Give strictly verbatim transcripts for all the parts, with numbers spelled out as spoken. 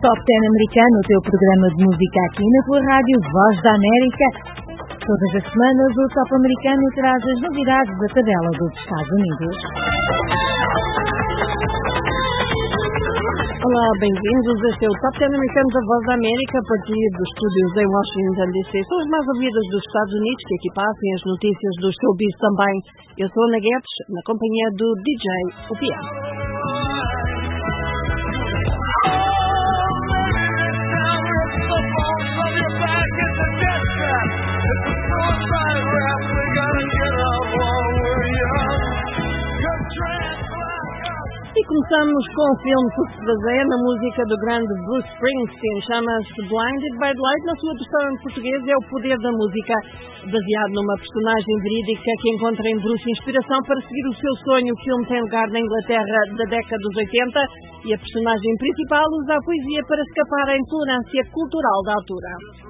Top dez americano, o teu programa de música aqui na tua rádio Voz da América. Todas as semanas o Top americano traz as novidades da tabela dos Estados Unidos. Olá, bem-vindos. Este é o Top dez americano da Voz da América, a partir dos estúdios em Washington, D C. São as mais ouvidas dos Estados Unidos, que aqui passam as notícias do showbiz também. Eu sou a Ana Guedes, na companhia do D J O P M. E começamos com um filme que se baseia na música do grande Bruce Springsteen, chama-se Blinded by the Light. Na sua versão em português é O Poder da Música, baseado numa personagem verídica que encontra em Bruce inspiração para seguir o seu sonho. O filme tem lugar na Inglaterra da década dos oitenta e a personagem principal usa a poesia para escapar à intolerância cultural da altura.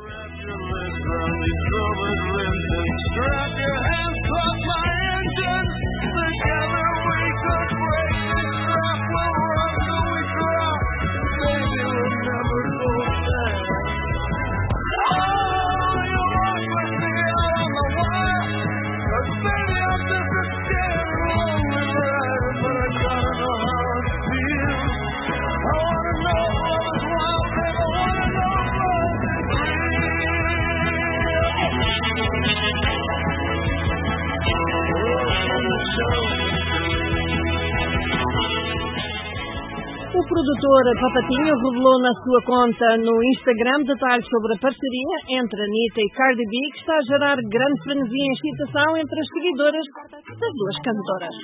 O produtor Papatinho revelou na sua conta no Instagram detalhes sobre a parceria entre Anitta e Cardi B, que está a gerar grande frenesia e excitação entre as seguidoras das duas cantoras.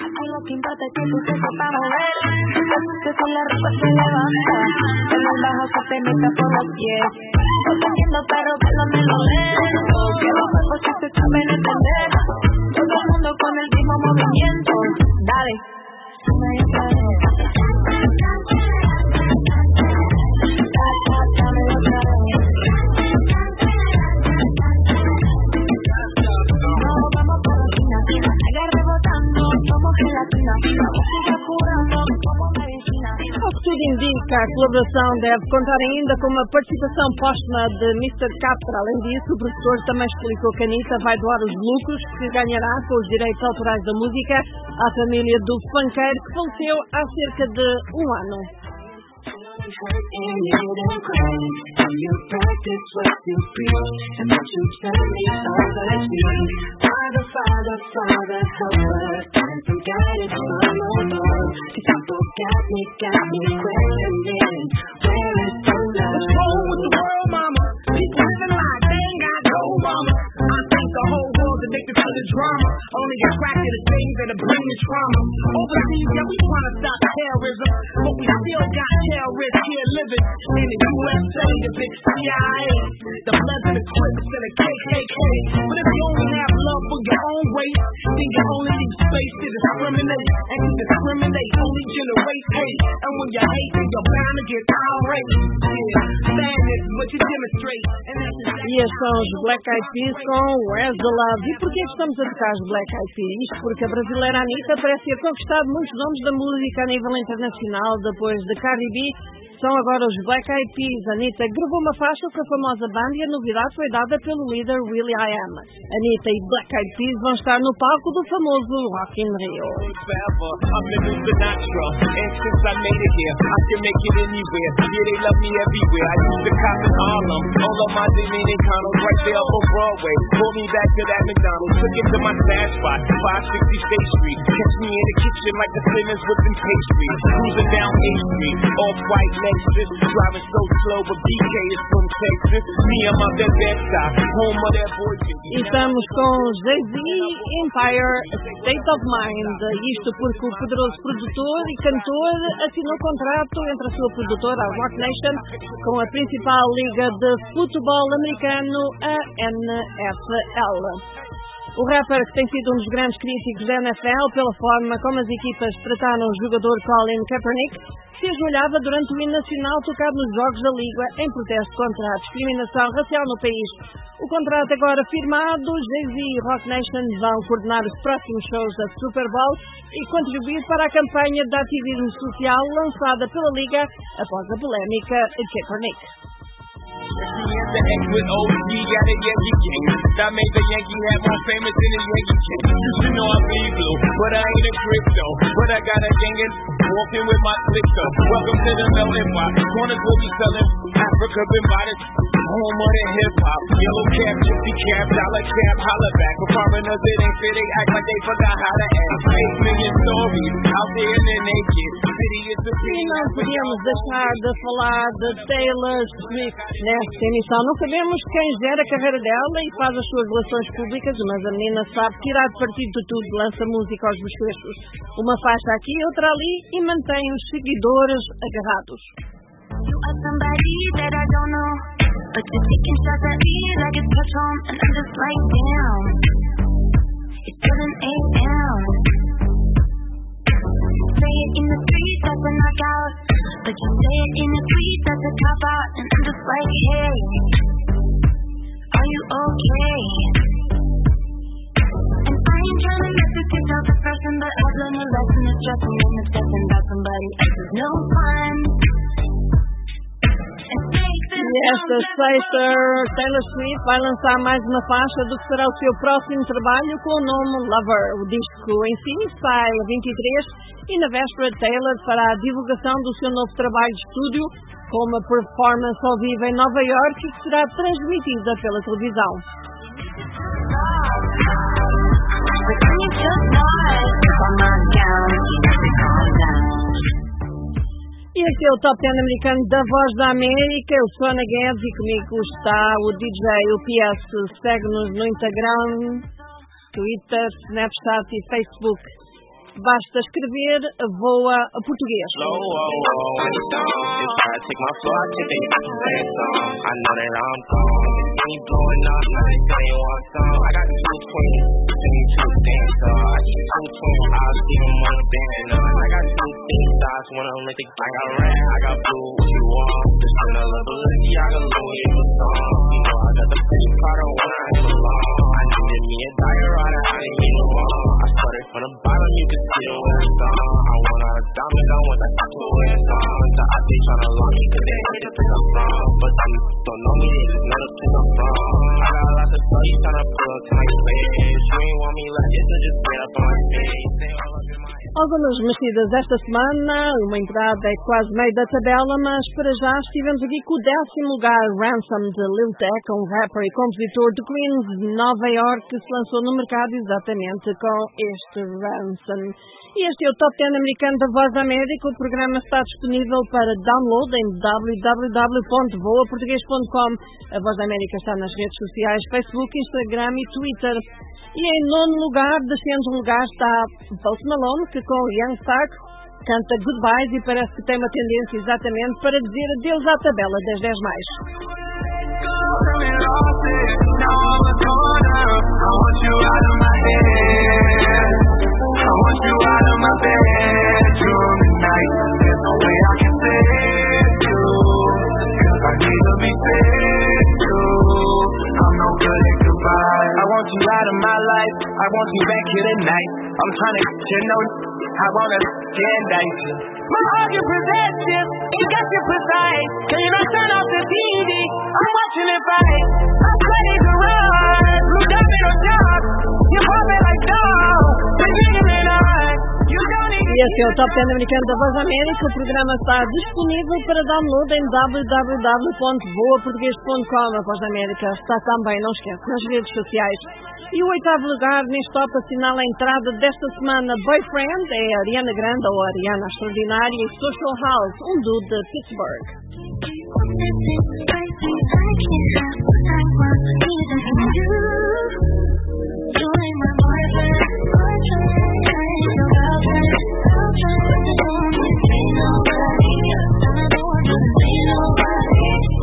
Ao que tudo indica, a colaboração deve contar ainda com uma participação póstuma de mister Catra. Além disso, o professor também explicou que a Anitta vai doar os lucros que ganhará com os direitos autorais da música à família do funkeiro que faleceu há cerca de um ano. Drama, only attracted to things that are bringing trauma. Overseas, yeah, we trying to stop terrorism, but we still got terrorists here living in the U S A, the big C I A, the Bloods and the Crips and the K K K. But if you only have love for your own race, then you only need space to discriminate, and to discriminate only generates hate. And when you hate, then you're bound to get irate. Yeah, sadness, what you demonstrate. E estes são os Black Eyed Peas com Where's the Love. E porquê estamos a tocar os Black Eyed Peas? Isto porque a brasileira Anitta parece ter conquistado muitos nomes da música a nível internacional depois de Cardi B. São agora os Black Eyed Peas. Anitta gravou uma faixa com a famosa banda e a novidade foi dada pelo líder will.i.am. Anitta e Black Eyed Peas vão estar no palco do famoso Rock in Rio. Driving so slow, but B K is from Texas. Me and my best best home of that boy. E estamos com Jay-Z, Empire, State of Mind. Isto porque o poderoso produtor e cantor assinou contrato entre a sua produtora, a Roc Nation, com a principal liga de futebol americano, a N F L. O rapper, que tem sido um dos grandes críticos da N F L pela forma como as equipas trataram o jogador Colin Kaepernick, se ajoelhava durante o hino nacional tocado nos Jogos da Liga em protesto contra a discriminação racial no país. O contrato agora firmado, Jay-Z e Roc Nation vão coordenar os próximos shows da Super Bowl e contribuir para a campanha de ativismo social lançada pela Liga após a polémica de Kaepernick. The X with O G got a Yankee king. That made the Yankee hat more famous than the Yankee king. You know I bleed blue, but I ain't a crypto. But I got a gang and walking with my click up. Welcome to the melting pot. Corners will be selling. Africa been by this home of the hip hop. Yellow cap, gypsy cap, dollar cap, holla back. For foreigners it ain't fit, they act like they forgot how to act. Eight million stories out there in the naked city. It's a E não podíamos deixar de falar de Taylor Swift nesta emissão. Não sabemos quem gera a carreira dela e faz as suas relações públicas, mas a menina sabe tirar partido de tudo, lança música aos bochechos. Uma faixa aqui, outra ali e mantém os seguidores agarrados. You are somebody that I don't know, but you're taking shots at me like it's Patron, and I'm just like, damn, it's seven a.m. Say it in the street, that's a knockout, but you say it in a tweet, that's a cop-out, and I'm just like, hey, are you okay? And I ain't trying to mess with yourself as person, but I've learned a lesson of stressing and obsessing about somebody else is no fun. E esta sexta, Taylor Swift vai lançar mais uma faixa do que será o seu próximo trabalho com o nome Lover. O disco em si sai a vinte e três e na véspera Taylor fará a divulgação do seu novo trabalho de estúdio com uma performance ao vivo em Nova York que será transmitida pela televisão. E este é o Top dez americano da Voz da América. Eu sou Ana Guedes e comigo está o D J, o P S. Segue-nos no Instagram, Twitter, Snapchat e Facebook. Basta escrever Voa a Português. One Olympic, I got red, I got blue, what you want? Just put a little Lizzie, I got Louis Vuitton. You know I got the pretty Prada when I ain't alone. I needed me a diorama, I didn't need no more. I started from the bottom, you can see the way it's on. I want a diamond, I want that tattoo where it's on. The I T tryna lock me, cause they hate to pick up from. But they don't know me, they just know to pick up from. I got a lot to tell you, tryna pull up to my face. You ain't want me like this, so just get up on my face. Stay all up in my Algumas mexidas esta semana, uma entrada é quase meio da tabela, mas para já estivemos aqui com o décimo lugar, Ransom de Lil Tec, um rapper e compositor de Queens, Nova York, que se lançou no mercado exatamente com este Ransom. E este é o Top dez americano da Voz da América. O programa está disponível para download em w w w ponto voa português ponto com. A Voz da América está nas redes sociais, Facebook, Instagram e Twitter. E em nono lugar, descendo um lugar, está Post Malone, que com o Young Thug canta Goodbyes e parece que tem uma tendência exatamente para dizer adeus à tabela das dez mais. I want you out of my life, I want you back here tonight. I'm trying to get you know, I wanna stand dice you. My heart you possessive, you got you precise. Can you not turn off the T V? I'm watching it fight. I'm ready to run, look up in a job. You hold me like dog, you're bigger than I. You don't need. E este é o Top dez americano da Voz da América. O programa está disponível para download em w w w ponto voa português ponto com. A Voz da América está também, não esquece, nas redes sociais. E o oitavo lugar neste top assinala a entrada desta semana. Boyfriend é a Ariana Grande, ou a Ariana Extraordinária, e Social House, um dude de Pittsburgh.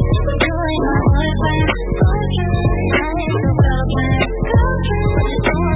Thank you.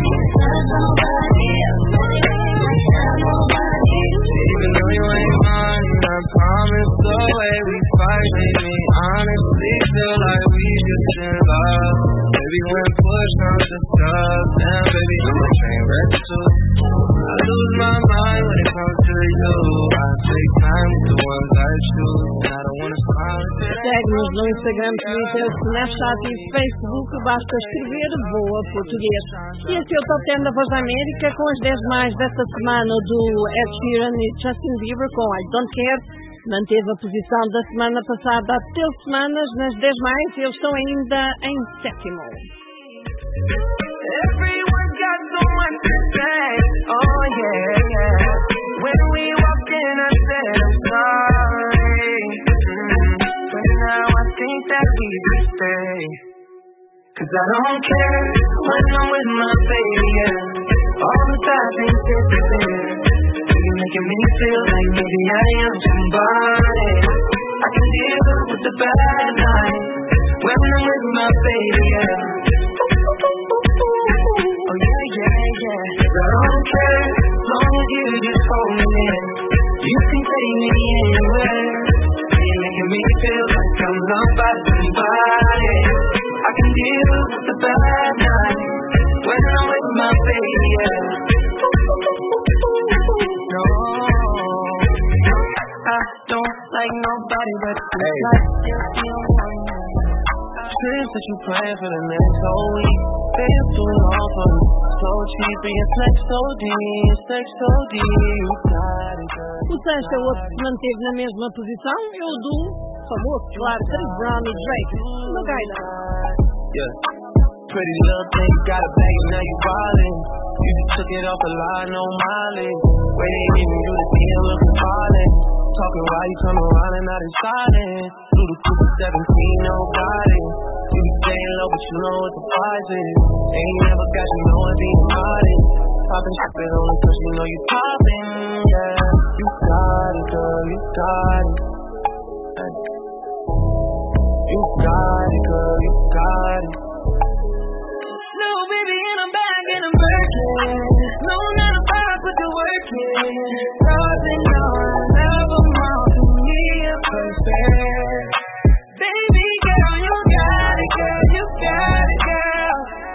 Estamos no Instagram, Twitter, Snapchat e Facebook. Basta escrever Voa Português. E esse é o Top dez da Voz da América, com as dez mais desta semana do Ed Sheeran e Justin Bieber com I Don't Care. Manteve a posição da semana passada há treze semanas nas dez mais e eles estão ainda em sétimo. Everyone got so much to say. Oh yeah, yeah. When we walked in, I said I'm sorry. Mm-hmm. But now I think that we should stay. Cause I don't care when I'm with my baby, yeah. All the bad things disappear. You're making me feel like maybe I am somebody. I can deal with the bad nights when I'm with my baby, yeah. Oh yeah, yeah, yeah. I don't care, as long as you just hold me in. You can take me anywhere. You're making me feel like I'm loved by somebody. I can deal with the bad nights when I'm with my baby, yeah. No, I don't like nobody but you. Hey. Like just the one. Trips that you plan for the next whole week. Feel too long for me. So cheap and your flex so deep, sex so deep. O sexto é outro que se manteve na mesma posição, é o do famoso, claro, Chris Brown e Drake, no Gaida. Yeah, pretty little thing, got a bag and now you wildin'. You just took it off a line, no mileage. Waiting even you to see it looking violent. Talking while you come around and not deciding. Through the two seventeen, nobody. You be staying low, but you know what the price is. Ain't never got you know it's even honest. Poppin' shit it only cause you know you poppin', yeah. You got it, girl, you got it. You got it, girl, you got it. No, baby, and I'm back and I'm working. No, not a five, put the work in. Rising on, never mind to me a person. Baby girl, you got it, girl, you got it, girl.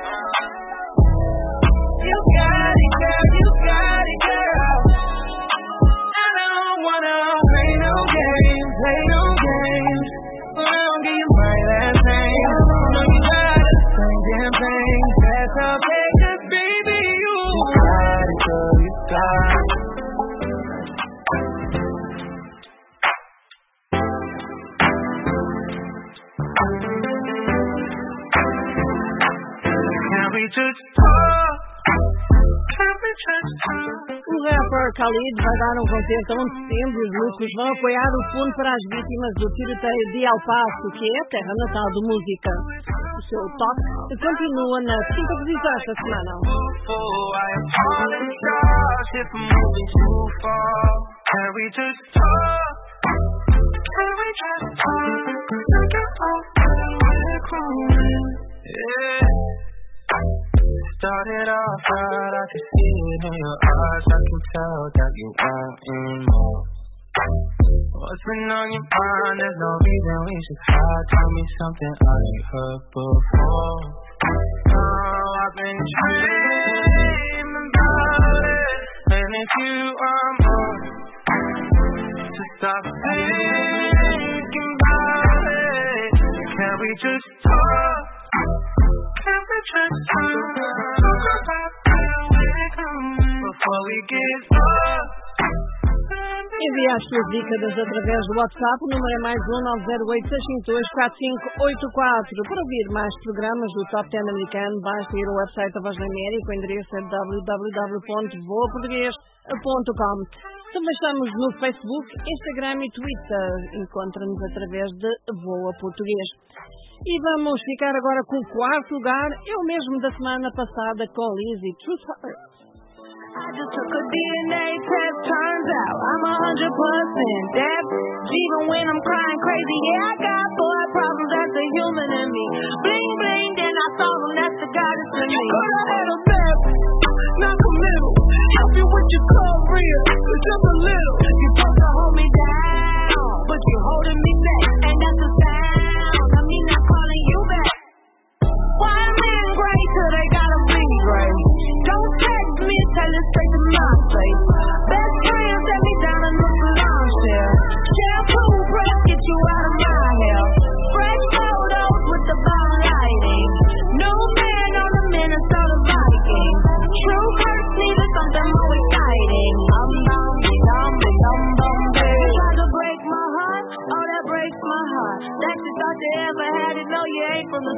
You got it, girl, you got it, girl. I don't wanna play no games, play no games. But I'll give you my last name. No, you got it, same damn thing. That's okay, 'cause baby, you got it, girl, you got it. Can we just talk? Can we just talk? O rapper Khalid vai dar um concerto a um de setembro e os músicos vão apoiar o fundo para as vítimas do tiroteio de El Paso, que é a terra natal do música. O seu top continua na quinta posição esta semana. Oh, I apologize if I'm moving too far. Can we just talk? Can we just talk? Take it off when we're cruising. Yeah. Started off right, I can see it in your eyes. I can tell that you want more. What's been on your mind? There's no reason we should hide. Tell me something I ain't heard before. Oh, I've been dreaming about it. And if you are more, to stop thinking about it. Can we just talk? Can we just talk? Talk about where we're going before we get up. Envie as suas dicas através do WhatsApp. O número é mais um nove zero oito, seis cinco dois, quatro cinco oito quatro. Para ouvir mais programas do Top dez americano, basta ir ao website da Voz da América. O endereço é w w w ponto voa português ponto com. Também estamos no Facebook, Instagram e Twitter. Encontra-nos através de Voa Português. E vamos ficar agora com o quarto lugar. É o mesmo da semana passada com Lizzy, Truth Hurts. I just took a D N A test, turns out I'm a hundred percent deaf. Even when I'm crying crazy, yeah, I got boy problems, that's the human in me. Bling, bling, then I saw them, that's the goddess in me. Could I had a therapy, not committal. Help you with your career, just a little. You're supposed to hold me down, but you're holding me back. And that's the sound of me not calling you back. Why men great till they gotta be great? Don't text me, tell it straight to my face. Best friend set me down in the salon chair. Shampoo breath, get you out of my hair.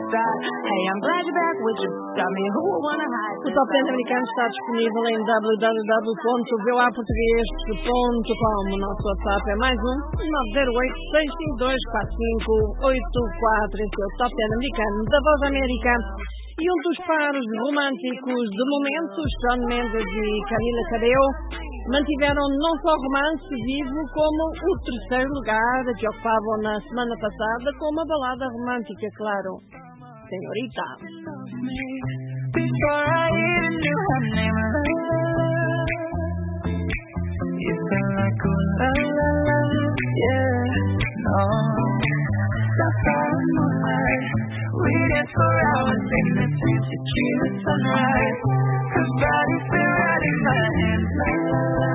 side. Hey, I'm glad you're back with you. I mean, who would wanna hide? O Top dez americano está disponível em w w w ponto v o a português ponto com. O nosso WhatsApp é mais um nove zero oito, seis cinco dois, quatro cinco oito quatro. Esse é o Top dez americano da Voz América. E um dos pares românticos de momento, Shawn Mendes e Camila Cabello, mantiveram não só o romance vivo, como o terceiro lugar que ocupavam na semana passada com uma balada romântica, claro. Senhorita. Before I even knew her name, you felt like ooh la la la, yeah, no. Outside of my life, we danced for hours in the same tequila sunrise. Her body fit right in my hands, la la la.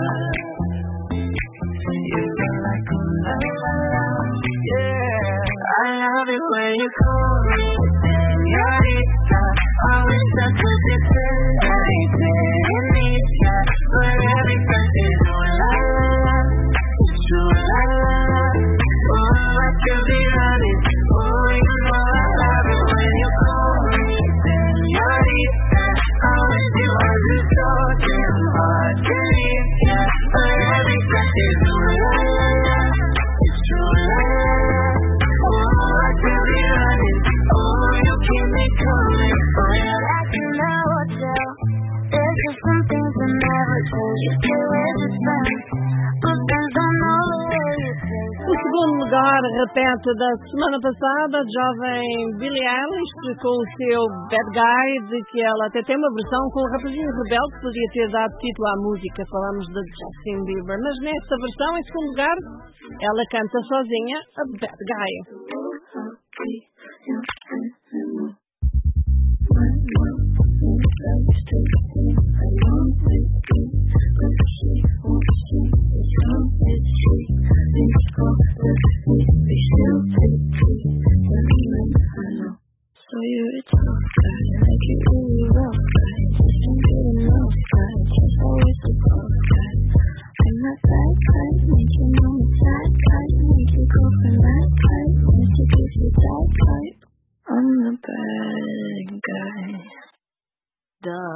You felt like ooh la la la, yeah. I love it when you call me señorita. I wish I could just spend anything in each night, but every first is ooh la la la, it's ooh la la la. Oh, I could be honest, oh, you know I love it when you call me señorita. I wish it wasn't so damn hard to leave ya, but every first is ooh la la la, it's ooh la la la. Oh, I could be honest, oh, you keep me coming. Oh, you're like in a hotel. There's just some things I never told you. Stay with your friends, but then don't know the way you take. O segundo lugar repete da semana passada, a jovem Billie Eilish, com o seu Bad Guy, de que ela até tem uma versão com o rapazinho rebelde que podia ter dado título à música. Falamos de Justin Bieber, mas nesta versão, em segundo lugar, ela canta sozinha a Bad Guy. So you're a tough guy, like you really rough guy. Just don't get enough guy, just always the tough guy. I'm that bad guy, make you know me sad guy, make your girlfriend mad guy, make you kiss your dad guy. I'm the bad guy. Duh.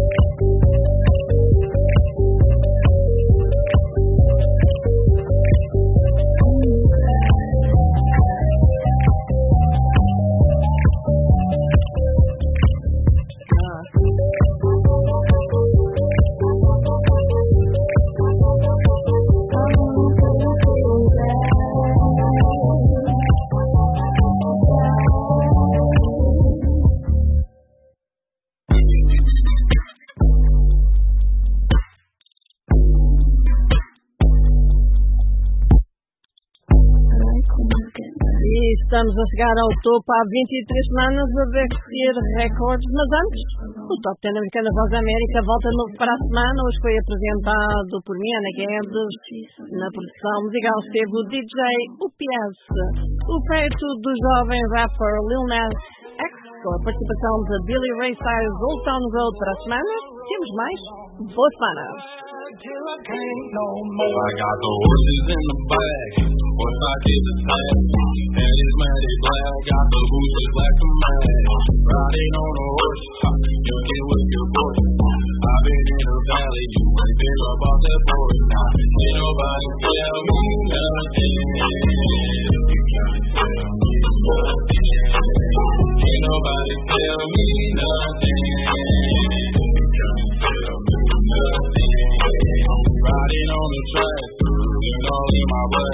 Estamos a chegar ao topo há vinte e três semanas a bater recordes, mas antes, o Top dez americano da Voz da América volta de novo para a semana. Hoje foi apresentado por mim, Ana Guedes. Na produção musical esteve o D J U P S, o feito do jovem rapper Lil Nas X, com a participação de Billy Ray Cyrus, Old Town Road. Para a semana, temos mais. Boa semana. Till I can't no more. I got the horses in the back, horse I get the sack, and it's matted black, got the boots black to match. Riding on a horse, you get with your boy. I've been in the valley, you ain't been up off that boy. Now, ain't nobody tell me nothing. You can't tell me nothing. Ain't nobody tell me nothing. You can't tell me nothing. Riding on the track, you know in my blood.